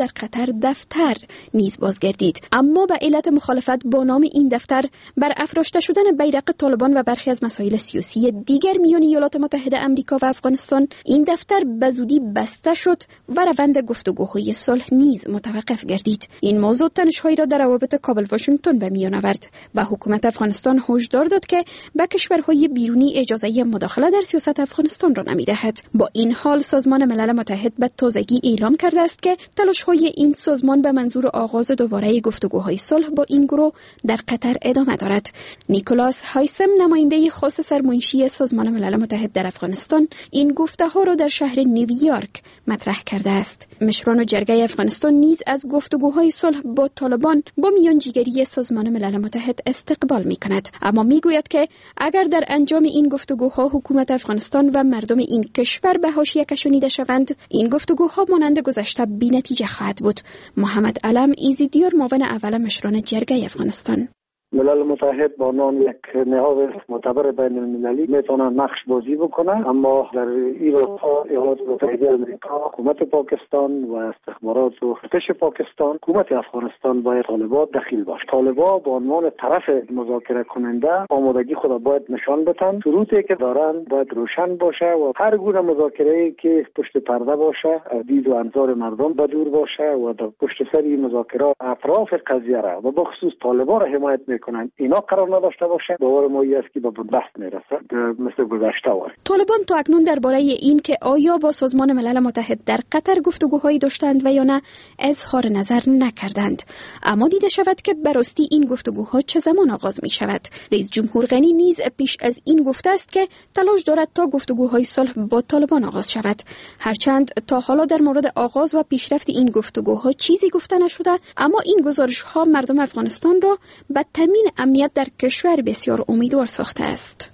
قطر دفتر نیز بازگردید. اما به علت مخالفت با نام این دفتر بر افراشته شدن بیرق طالبان و برخی از مسائل سیاسی دیگر میان ایالات متحده آمریکا و افغانستان، این دفتر به زودی بسته شد و روند گفتگوهای صلح نیز متوقف گردید. این موضوع تنش‌هایی را در روابط کابل واشنگتن به میان آورد و حکومت افغانستان هشدار داد که به کشورهای بیرونی اجازه مداخله در سیاست افغانستان را نمی‌دهد. با این حال سازمان ملل متحد به تازگی اعلام کرده است که تلاش‌های این سازمان به منظور آغاز دوباره گفتگوهای صلح با این گروه در قطر ادامه دارد. نیکولاس هایسم، نماینده خاص سرمنشی سازمان ملل متحد در افغانستان، این گفته‌ها را در شهر نیویورک مطرح کرده است. مشران جرگه افغانستان نیز از گفتگوهای صلح با طالبان با میانجیگری سازمان ملل متحد استقبال می‌کند، اما می‌گوید که اگر در انجام این گفتگوها حکومت افغانستان و مردم این کشور به حاشیه کشانیده شوند، این گفتگوها مانند گذشته بی‌نتیجه خواهد بود. محمد علم ایزیدیار، معاون اول مشران جرگه افغانستان: ملل متحد با عنوان یک نهاد معتبر بین المللی میتونه نقش بازی بکنه، اما در این رابطه ایالات متحده آمریکا، حکومت پاکستان و استخبارات و ارتش پاکستان، حکومت افغانستان باید طالبان دخیل باشه. طالبان با عنوان طرف مذاکره کننده آمادگی خود باید نشان بدن. شروطی که دارن باید روشن باشه و هر گونه مذاکره‌ای که پشت پرده باشه، دید و انظار مردم بدور باشه و در پشت سر این مذاکرات اطراف قضیه را و بخصوص طالبان را حمایت کنند، اینا قرار نداشته باشه، باور ما است که به بحث میرسه مثل گذشته وار. طالبان تا اکنون درباره این که آیا با سازمان ملل متحد در قطر گفتگوهایی داشتند و یا نه اظهار نظر نکردند، اما دیده شود که براستی این گفتگوها چه زمان آغاز می شود. رئیس جمهور غنی نیز پیش از این گفته است که تلاش دارد تا گفتگوهای صلح با طالبان آغاز شود. هرچند تا حالا در مورد آغاز و پیشرفت این گفتگوها چیزی گفته نشده، اما این گزارش‌ها مردم افغانستان را به تامین امنیت در کشور بسیار امیدوار ساخته است.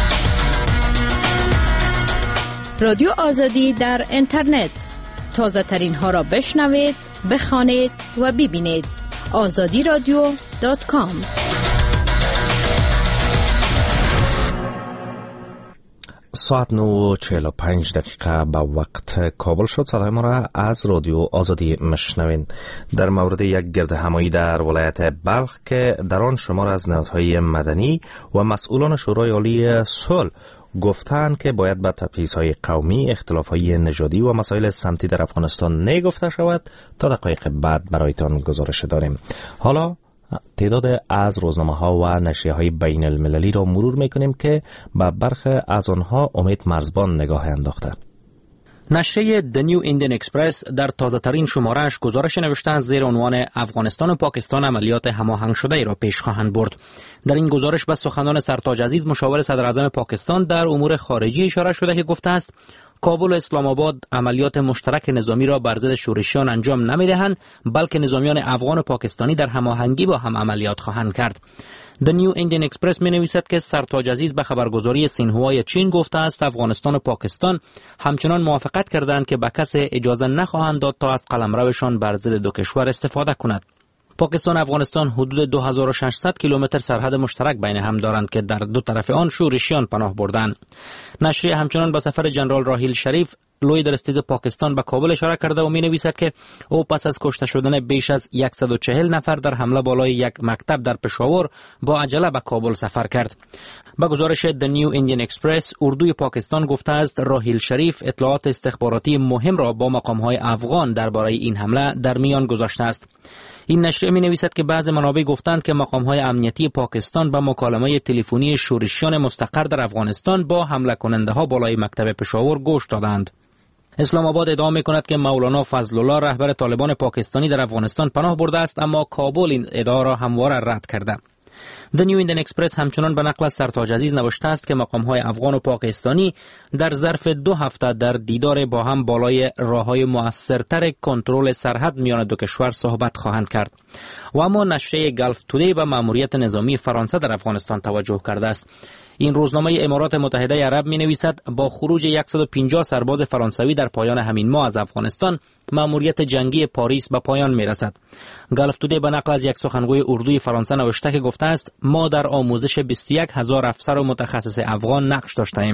رادیو آزادی در اینترنت، تازه ترین ها را بشنوید، بخوانید و ببینید. azadiradio.com. ساعت 9:45 دقیقه به وقت کابل شد. صدای ما را از رادیو آزادی مشنوین. در مورد یک گرد همایی در ولایت بلخ که در آن شمار از نهادهای مدنی و مسئولان شورای عالی صلح گفتند که باید به تبعیض‌های قومی، اختلاف‌های نژادی و مسائل سمتی در افغانستان نگفته شود، تا دقایق بعد برایتان گزارش داریم. حالا تعداد از روزنامه‌ها و نشریه‌های بین المللی را مرور می‌کنیم که به برخی از آنها امید مرزبان نگاه انداختند. نشریه The New Indian Express در تازه‌ترین شماره‌اش گزارش نوشته زیر عنوان افغانستان و پاکستان عملیات هماهنگ شده ای را پیش خواهند برد. در این گزارش به سخنان سرتاج عزیز، مشاور صدر اعظم پاکستان در امور خارجی، اشاره شده که گفته است کابل و اسلام آباد عملیات مشترک نظامی را بر ضد شورشیان انجام نمی‌دهند، بلکه نظامیان افغان و پاکستانی در هماهنگی با هم عملیات خواهند کرد. The New Indian Express می نویسد که سرتاج عزیز به خبرگزاری سینهوای چین گفته است افغانستان و پاکستان همچنان موافقت کردند که به کسی اجازه نخواهند داد تا از قلمروشان بر ضد دو کشور استفاده کند. پاکستان و افغانستان حدود 2600 کیلومتر سرحد مشترک بین هم دارند که در دو طرف آن شورشیان پناه بردند. نشریه همچنان به سفر جنرال راحیل شریف، لوی درستیز پاکستان به کابل اشاره کرده و می نویسد که او پس از کشته شدن بیش از 140 نفر در حمله بالای یک مکتب در پشاور با عجله به کابل سفر کرد. با گزارش The New Indian Express، اردوی پاکستان گفته است راحیل شریف اطلاعات استخباراتی مهم را با مقام‌های افغان درباره این حمله در میان گذاشته است. این نشریه می نویسد که بعض منابع گفتند که مقام‌های امنیتی پاکستان به مکالمه تلفنی شورشیان مستقر در افغانستان با حمله کننده‌ها بالای مکتب پشاور گوش دادند. اسلام آباد ادعا می‌کند که مولانا فضل الله رهبر طالبان پاکستانی در افغانستان پناه برده است، اما کابل این ادعا را همواره رد کرده. The New Indian Express همچنان به نقل از سرتاج عزیز نوشته است که مقام‌های افغان و پاکستانی در ظرف 2 هفته در دیدار با هم بالای راه‌های مؤثرتر کنترل سرحد میان دو کشور صحبت خواهند کرد. و اما نشریه گلف تودی به مأموریت نظامی فرانسه در افغانستان توجه کرده است. این روزنامه امارات متحده عرب می نویسد با خروج 150 سرباز فرانسوی در پایان همین ماه از افغانستان، مأموریت جنگی پاریس به پایان می رسد. گلف تودی به نقل از یک سخنگوی اردوی فرانسه نوشته که گفته است ما در آموزش 21,000 افسر و متخصص افغان نقش داشتیم.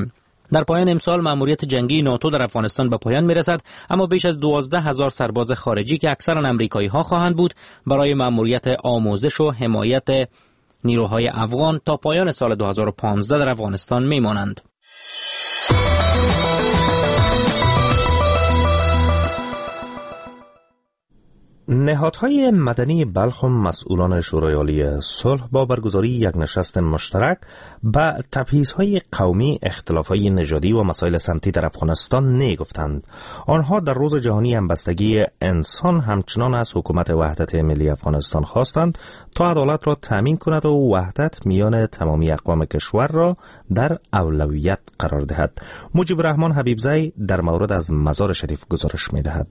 در پایان امسال مأموریت جنگی ناتو در افغانستان به پایان میرسد، اما بیش از 12,000 سرباز خارجی که اکثرا آمریکایی ها خواهند بود برای مأموریت آموزش و حمایت نیروهای افغان تا پایان سال 2015 در افغانستان میمانند. نهادهای مدنی بلخ و مسئولان شورای عالی صلح با برگزاری یک نشست مشترک به تبعیض‌های قومی، اختلاف‌های نژادی و مسائل سمتی در افغانستان نگفتند. آنها در روز جهانی همبستگی انسان همچنان از حکومت وحدت ملی افغانستان خواستند تا عدالت را تامین کند و وحدت میان تمامی اقوام کشور را در اولویت قرار دهد. مجیب الرحمن حبیبزی در مورد از مزار شریف گزارش می‌دهد.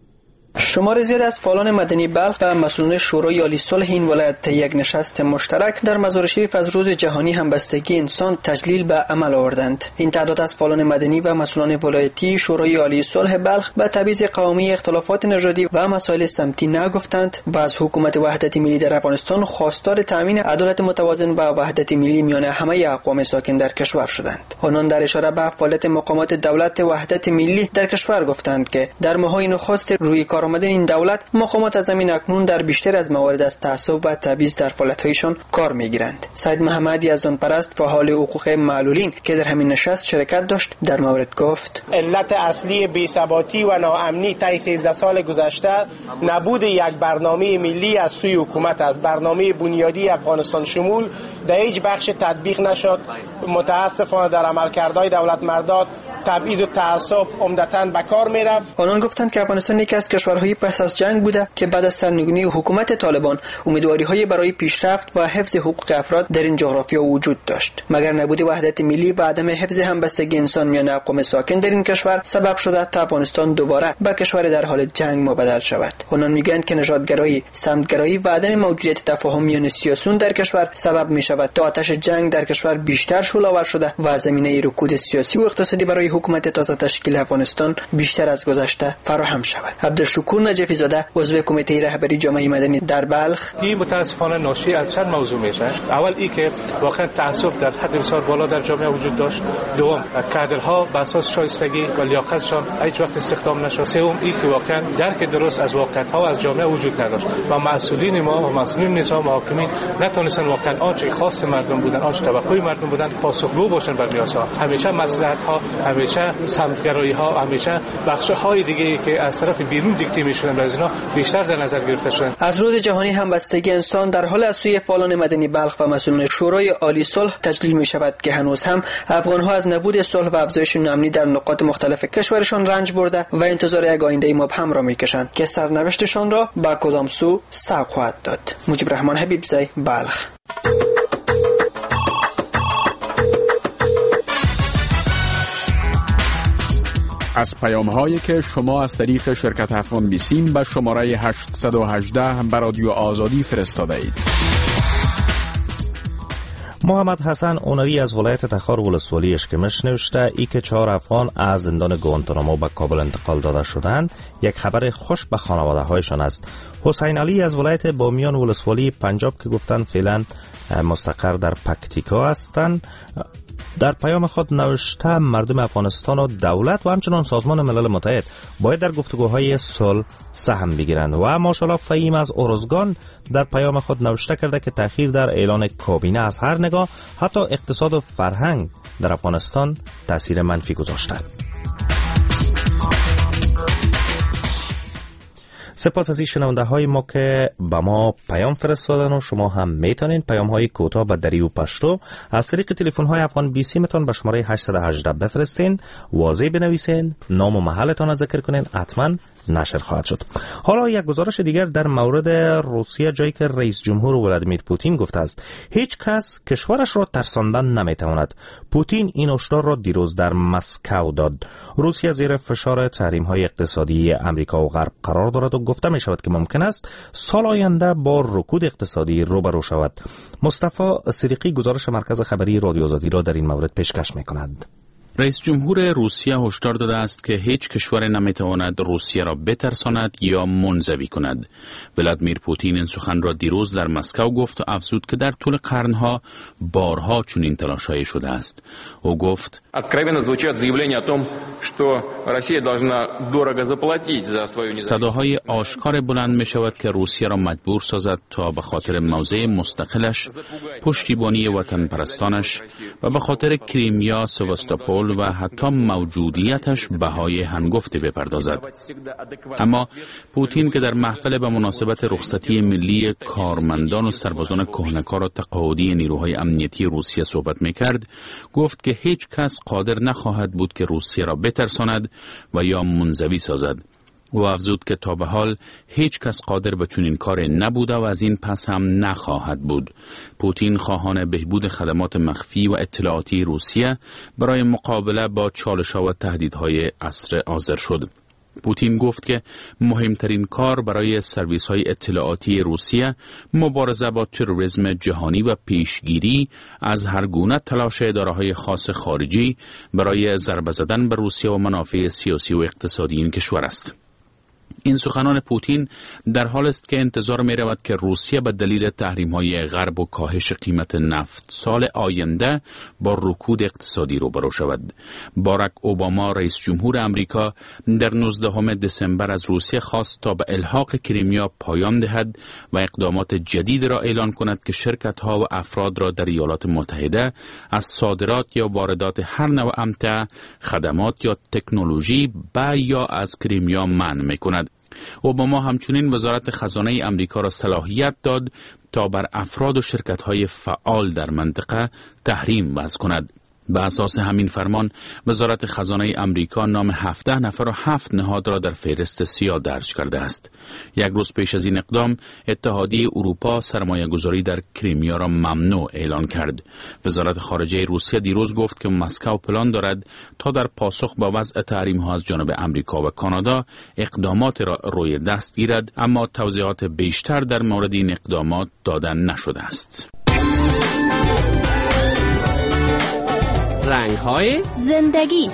شمار زیاد از فعالان مدنی بلخ و مسئولان شورای عالی صلح این ولایت یک نشست مشترک در مزار شریف از روز جهانی همبستگی انسان تجلیل به عمل آوردند. این تعداد از فعالان مدنی و مسئولان ولایتی شورای عالی صلح بلخ به تبعیض قومی، اختلافات نژادی و مسائل سمتی نگفتند و از حکومت وحدت ملی در افغانستان خواستار تامین عدالت متوازن و وحدت ملی میان همه اقوام ساکن در کشور شدند. آنان در اشاره به فعالیت مقامات دولت وحدت ملی در کشور گفتند که در ماه‌های نخست روی کار آمدن این دولت، مقامات از زمین اکنون در بیشتر از موارد از تعصب و تبعیض در فعالیت‌هایشان کار می‌گیرند. سید محمد یزدان پرست فعال حقوق معلولین که در همین نشست شرکت داشت در مورد گفت: علت اصلی بی‌ثباتی و ناامنی طی 13 سال گذشته نبود یک برنامه ملی از سوی حکومت است. برنامه بنیادی افغانستان شمول در هیچ بخش تطبیق نشد. متاسفانه در عملکردهای دولت مردات تبعیض و تعصب عمدتاً به کار می‌رفت. آنان گفتند که افغانستان یکی از کشورهای پس از جنگ بوده که بعد از سرنگونی حکومت طالبان امیدواری‌های برای پیشرفت و حفظ حقوق افراد در این جغرافیا وجود داشت، مگر نبود وحدت ملی و عدم حفظ همبستگی انسان میان اقوام ساکن در این کشور سبب شده تا افغانستان دوباره به کشور در حال جنگ مبدل شود. آنان میگویند که نژادگرایی، سمتگرایی و عدم موجودیت تفاهم میان سیاسیون در کشور سبب می‌شود تا آتش جنگ در کشور بیشتر شعله‌آور شده و زمینه رکود سیاسی و اقتصادی برای حکومت تازه تشکیل افغانستان بیشتر از گذشته فراهم شود. عبدالشکور نجفی زاده عضو کمیته رهبری جامعه مدنی در بلخ: این متاسفانه ناشی از چند موضوع میشه. اول این که واقعا تعصب در حد بسیار بالا در جامعه وجود داشت. دوم، کادرها بر اساس شایستگی و لیاقتشان هیچ وقت استخدام نشد. سوم، این که واقعا درک درست از واقعیت‌ها از جامعه وجود نداشت و مسئولین ما و مسئولین نظام و حاکمین نتونستن واقعا آنچه خواست مردم بودن، آنچه توقع مردم بودن پاسخگو باشن بر نیازها. همیشه مصلحت‌ها، همیشه سمتگرایی‌ها، همیشه بخش‌های دیگه‌ای که از طرف بیرون دیکته می‌شدن از اینا بیشتر در نظر گرفته شدن. از روز جهانی همبستگی انسان در حال از سوی فعالان مدنی بلخ و مسئولان شورای عالی صلح تجلیل می‌شود که هنوز هم افغان‌ها از نبود صلح و افزایش امنی در نقاط مختلف کشورشان رنج برده و انتظار یک آینده مبهم را می‌کشند که سرنوشتشان را به کدام سو سوق خواهد داد. مجیب الرحمن حبیبزی، بلخ. از پیام‌هایی که شما از طریق شرکت افغان بیسیم به شماره 818 به رادیو آزادی فرستاده اید. محمد حسن اونری از ولایت تخار ولسوالی اشکمش نوشته ای که 4 افغان از زندان گوانتانامو به کابل انتقال داده شدند یک خبر خوش به خانواده هایشان است. حسین علی از ولایت بامیان ولسوالی پنجاب که گفتن فعلا مستقر در پکتیکا هستند در پیام خود نوشته مردم افغانستان و دولت و همچنان سازمان ملل متحد باید در گفتگوهای صلح سهم بگیرند. و ماشاءالله فهیم از ارزگان در پیام خود نوشته کرده که تأخیر در اعلان کابینه از هر نگاه حتی اقتصاد و فرهنگ در افغانستان تاثیر منفی گذاشته. سپاس از این شنونده های ما که به ما پیام فرستادن و شما هم میتونین پیام های کوتاه به دری و پشتو از طریق تلفن های افغان بی سی متون به شماره 818 بفرستین، واضح بنویسین، نام و محلتان ذکر کنین، حتما نشر خواهد شد. حالا یک گزارش دیگر در مورد روسیه، جایی که رئیس جمهور ولادیمیر پوتین گفته است هیچ کس کشورش را ترساندن نمیتواند. پوتین این هشدار را دیروز در مسکو داد. روسیه زیر فشار تحریم های اقتصادی امریکا و غرب قرار دارد و گفته می شود که ممکن است سال آینده با رکود اقتصادی روبرو شود. مصطفی صدیقی گزارش مرکز خبری رادیو آزادی را در این مورد پیشکش می کند. رئیس جمهور روسیه هشدار داده است که هیچ کشور نمیتواند روسیه را بترساند یا منزوی کند. ولادیمیر پوتین این سخن را دیروز در مسکو گفت و افزود که در طول قرنها بارها چنین تلاش‌هایی شده است. او گفت: صداهای آشکار بلند می شود که روسیه را مجبور سازد تا به خاطر موضع مستقلش، پشتیبانی وطن پرستانش و به خاطر کریمیا، سواستوپول و حتی موجودیتش بهای هنگفتی بپردازد. اما پوتین که در محفل به مناسبت رخصتی ملی کارمندان و سربازان کهنه‌کار و تقاعدی نیروهای امنیتی روسیه صحبت می‌کرد، گفت که هیچ کس قادر نخواهد بود که روسیه را بترساند و یا منزوی سازد. و افزود که تا به حال هیچ کس قادر به چنین کاری نبوده و از این پس هم نخواهد بود. پوتین خواهان بهبود خدمات مخفی و اطلاعاتی روسیه برای مقابله با چالش‌ها و تهدیدهای عصر حاضر شد. پوتین گفت که مهمترین کار برای سرویس‌های اطلاعاتی روسیه مبارزه با تروریسم جهانی و پیشگیری از هر گونه تلاش اداره‌های خاص خارجی برای ضربه زدن به روسیه و منافع سیاسی و اقتصادی این کشور است. این سخنان پوتین در حال است که انتظار می رود که روسیه به دلیل تحریم‌های غرب و کاهش قیمت نفت سال آینده با رکود اقتصادی روبرو شود. باراک اوباما رئیس جمهور امریکا در 19 دسامبر از روسیه خواست تا به الحاق کریمیا پایان دهد و اقدامات جدید را اعلان کند که شرکت‌ها و افراد را در ایالات متحده از صادرات یا واردات هر نوع امتع، خدمات یا تکنولوژی یا از کریمیا منع می‌کند. اوباما همچنین وزارت خزانه امریکا را صلاحیت داد تا بر افراد و شرکت‌های فعال در منطقه تحریم وضع کند. به اساس همین فرمان وزارت خزانه امریکا نام 17 نفر و 7 نهاد را در فهرست سیاه درج کرده است. یک روز پیش از این اقدام اتحادیه اروپا سرمایه‌گذاری در کریمیا را ممنوع اعلان کرد. وزارت خارجه روسیه دیروز گفت که مسکو پلان دارد تا در پاسخ به وضع تحریم‌ها از جانب امریکا و کانادا اقدامات را روی دست گیرد، اما توضیحات بیشتر در مورد این اقدامات داده نشده است. رنگ‌های زندگی.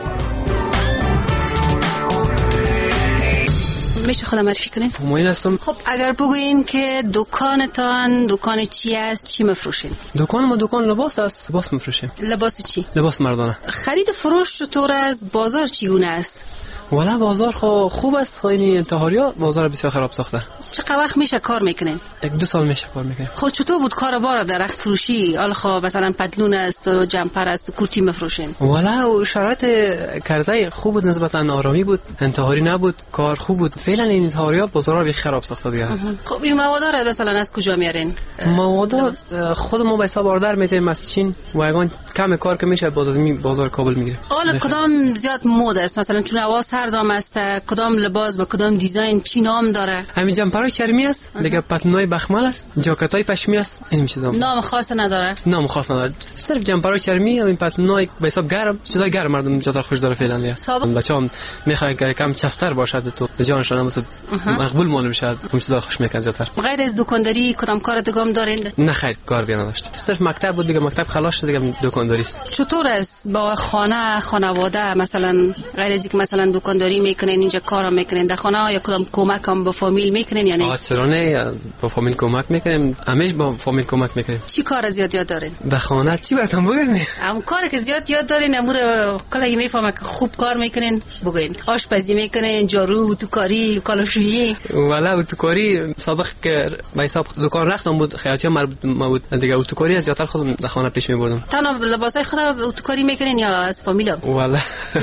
میشه خودم معرفی کنین؟ ماین هستم. خب اگر بگوین که دکانتان دکان چی است، چی مفروشین؟ دکان ما دکان لباس است. لباس مفروشیم. لباس چی؟ لباس مردانه. خرید و فروش چطور است؟ بازار چگونه است؟ والا بازار خوب است. این انتحاریا بازار بسیار خراب ساخته. چقدر وقت میشه کار میکنین؟ 1-2 سال میشه کار میکنیم. خب چطور بود کار بار در رخت فروشی؟ حالا خب مثلا پتلون است و جمپر است و کرتی مفروشین. والا شرایط کرزای خوب بود، نسبتا آرامی بود، انتحاری نبود، کار خوب بود. فعلا این انتحاریا بازار رو خراب ساخته دیگه. خب این مواد را مثلا از کجا میارین؟ مواد خودمون به حساب آردر میتیم از چین و اگه کم کار که میشه بازار کابل میگیره. حالا کدام زیاد مد است؟ مثلا چون هوا سردام است، کدام لباس با کدام دیزاین چی نام داره؟ همین جمپرای چرمی است، دیگه پتنای بخمل است، جاکتای پشمی است، این چیزا. نام خاص نداره؟ نام خاص نداره، صرف جمپرای چرمی، همین پتنای به حساب گرم، چیزای گرم مردم جزر خوش داره فعلا دیگه. بچه‌ها میخوان که کم چفتر باشد تو جانشون هم مقبول معلوم شد، اون چیزا خوش میکنن زیاتر. غیر از دکانداری کدام کار دیگه هم دارین؟ نه خیر، کار دیگه نداشت، صرف مکتب بود دیگه، مکتب خلاص شد دیگه دکانداری است. چطور است با خانواده مثلا غیر از اینکه مثلا دکانداری میکنین اینجا کارام میکنین در خانه، یا کدام کمک هم با فامیل میکنین یا نه؟ چرا نه، با فامیل کمک میکنیم، همیشه با فامیل کمک میکنیم. چی کار زیاد یاد دارین در خانه؟ چی براتون بگم؟ هم کاری که زیاد یاد دارین امور کلا میفهمم که خوب کار میکنین بگین. آشپزی میکنین، جارو، توکاری، کالاشویی؟ والا اتوکاری سابق که به حساب دکان رختم بود، خیاطی مربوط بود دیگه. اتوکاری از زیادتر خودم در خانه پیش میبردم. تنها لباسای خود اتوکاری میکنین یا از فامیلم؟ والا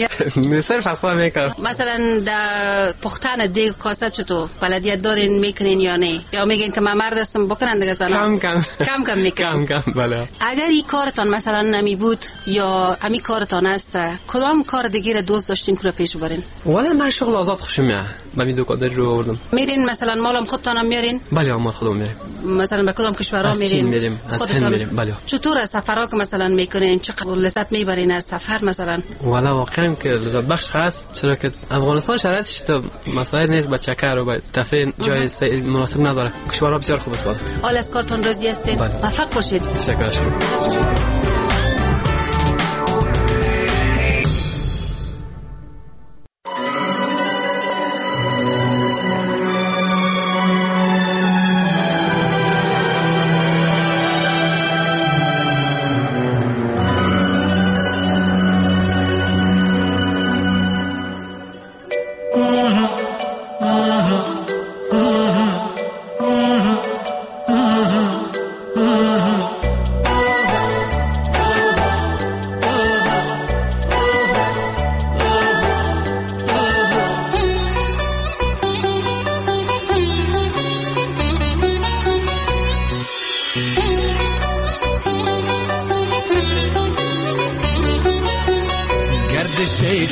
صرف از خودم میکنم. مثلا در پختن دیگ کاسه چطور بلدیت دارین میکنین یا نه، یا میگین که من مرد هستم بکنن دیگه زنا؟ کم میکنین. کم بله. اگر این کارتان مثلا نمی بود یا همین کارتان است، کدام کار دیگه را دوست داشتین که رو پیش ببرین؟ والا من شغل آزاد خوشم میاد، من دکانداری رو آوردم. میرین مثلا مالم خودتان هم میارین؟ بله مال خودم میاریم. مثلا به کدام کشورها میرین؟ خودتان میریم. بله. چطور سفرها که مثلا میکنین چقدر لذت میبرین از سفر مثلا؟ والا واقعا که لذت بخش هست، چرا که افغانستان شرایطش تو مسائل نیست، با چکر و با تفریح جای مناسب نداره. کشورها بسیار خوب است. حال از کارتون راضی هستین؟ موفق باشید. تشکر.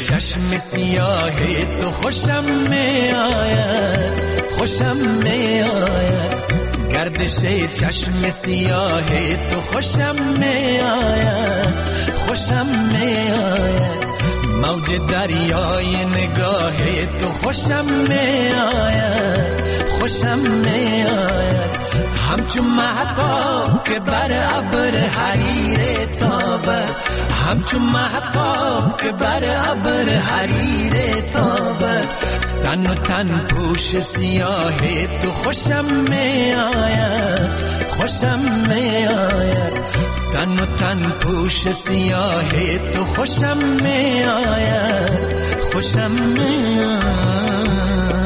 چشم سیاه تو خوشم می آید، خوشم می آید. گردش چشم سیاه تو خوشم می آید، خوشم می آید. موج دریای نگاه تو خوشم می آید، خوشم می آید. همچون مهتاب که بر ابر حریر تابد، همچون مهتاب که بر ابر حریر تابد. تن و تن پوش سیاه تو خوشم می آید، خوشم می آید. تن و تن پوش سیاه تو خوشم می آید، خوشم می آید.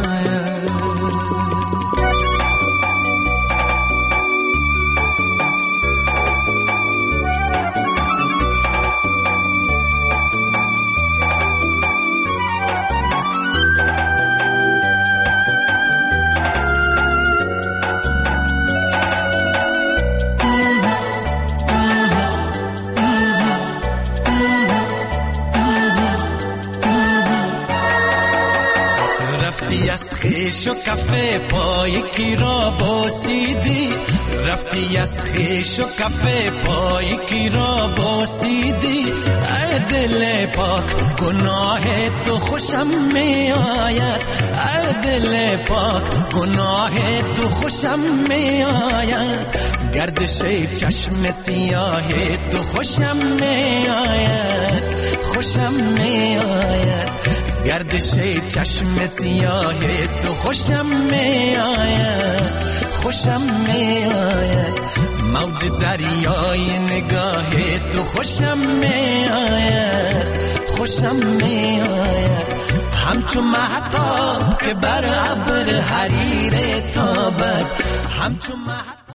از خیش و کفه پای کی را بوسیدی، رفتی از خیش و کفه پای کی را بوسیدی. ای دل پاک گناه تو خوشم می آید، ای دل پاک گناه تو خوشم می آید. گردش چشم سیاه تو خوشم می آید، خوشم می آید. گردش چشم سیاه تو خوشم می آید، خوشم می آید. موج دریای نگاه تو خوشم می آید، خوشم می آید. همچون مهتاب که بر ابر حریر تابد، همچون